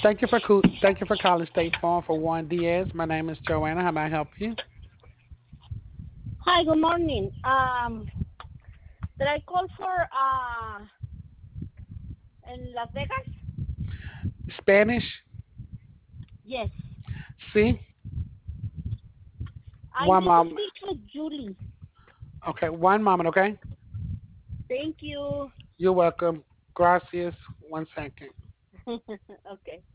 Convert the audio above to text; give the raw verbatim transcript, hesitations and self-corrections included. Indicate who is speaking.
Speaker 1: Thank you for coo- thank you for calling State Farm for Juan Diaz. My name is Joanna. How may I help you?
Speaker 2: Hi, good morning. Um, did I call for uh in Las Vegas?
Speaker 1: Spanish?
Speaker 2: Yes.
Speaker 1: See?
Speaker 2: I
Speaker 1: One
Speaker 2: need to
Speaker 1: mom.
Speaker 2: speak with Julie.
Speaker 1: Okay, one moment, okay?
Speaker 2: Thank you.
Speaker 1: You're welcome. Gracias. One second.
Speaker 2: Okay.